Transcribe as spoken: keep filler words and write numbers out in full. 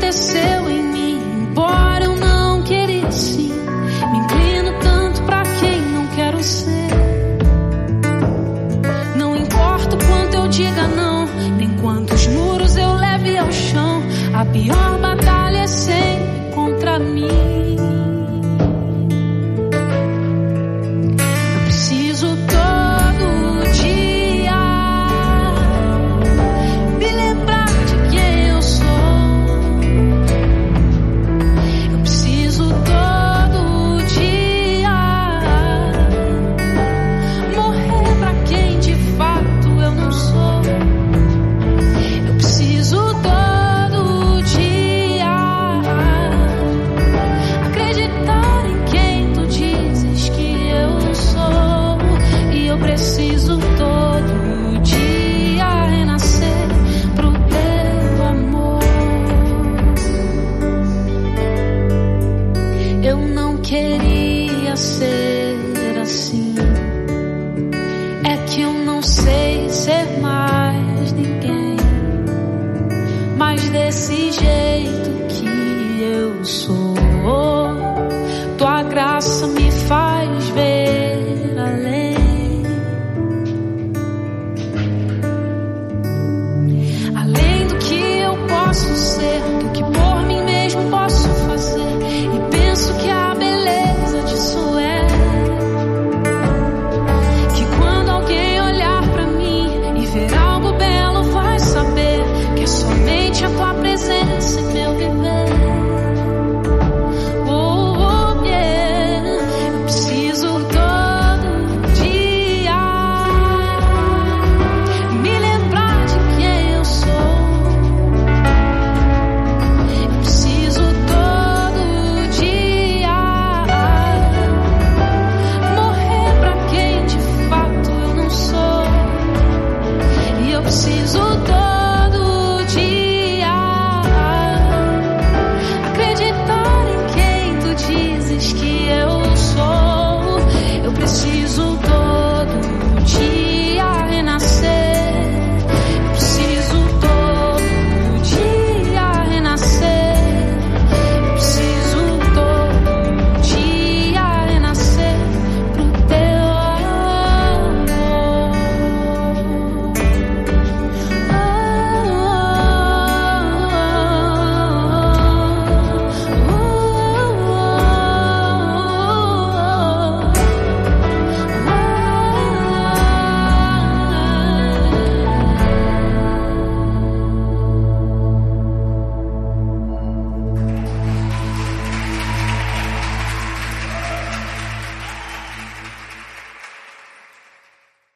aconteceu em mim, embora eu não queria assim. Me inclino tanto pra quem não quero ser. Não importa o quanto eu diga não, nem quantos muros eu leve ao chão, a pior batalha é sempre contra mim. Eu preciso todo dia me lembrar de quem eu sou. Eu preciso todo dia morrer pra quem de fato eu não sou. Eu preciso todo dia acreditar em quem tu dizes que eu sou. E eu preciso todo dia renascer pro teu amor. Eu não queria ser assim, é que eu não sei ser mais ninguém, mas desse jeito que eu sou.